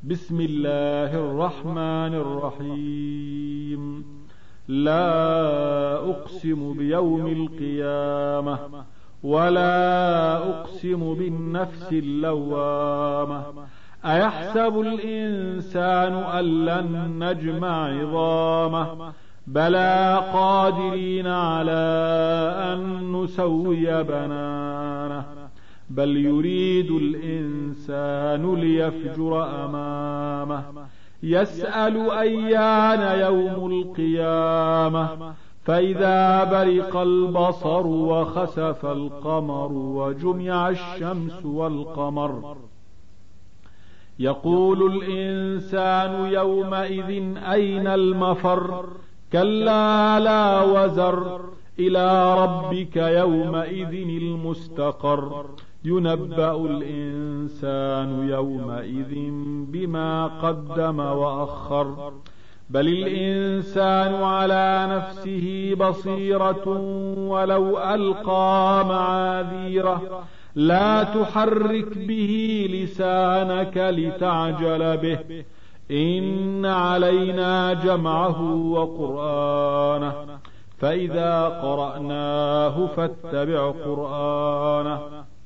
بسم الله الرحمن الرحيم. لا أقسم بيوم القيامة ولا أقسم بالنفس اللوامة أيحسب الإنسان أن لن نجمع عظامه بلى قادرين على أن نسوي بنانه بل يريد الإنسان ليفجر أمامه يسأل أيان يوم القيامة فإذا برق البصر وخسف القمر وجمع الشمس والقمر يقول الإنسان يومئذ أين المفر كلا لا وزر إلى ربك يومئذ المستقر ينبأ الإنسان يومئذ بما قدم وأخر بل الإنسان على نفسه بصيرة ولو ألقى معاذيره لا تحرك به لسانك لتعجل به إن علينا جمعه وقرآنه فإذا قرأناه فاتبع قرآنه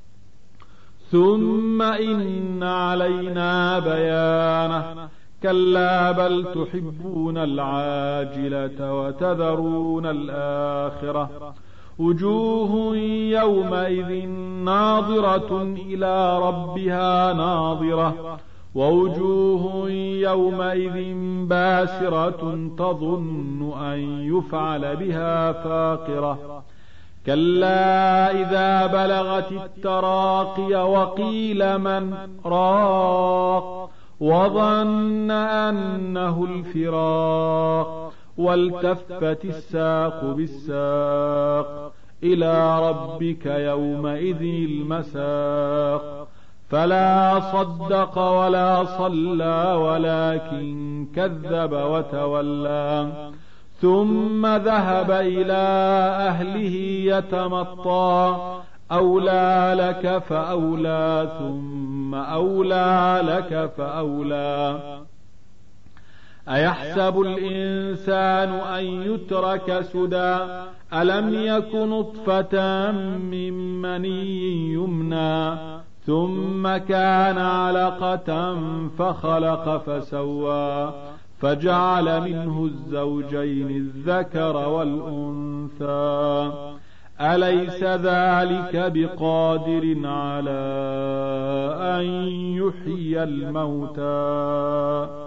ثم إن علينا بيانه كلا بل تحبون العاجلة وتذرون الآخرة وجوه يومئذ ناظرة إلى ربها ناظرة ووجوه يومئذ باسرة تظن أن يفعل بها فاقرة كلا إذا بلغت التراقي وقيل من راق وظن أنه الفراق والتفت الساق بالساق إلى ربك يومئذ المساق فلا صدق ولا صلى ولكن كذب وتولى ثم ذهب إلى أهله يتمطى أولى لك فأولى ثم أولى لك فأولى أيحسب الإنسان أن يترك سدى ألم يك نطفة من مني يمنى ثم كان علقة فخلق فسوى فجعل منه الزوجين الذكر والأنثى أليس ذلك بقادر على أن يحيي الموتى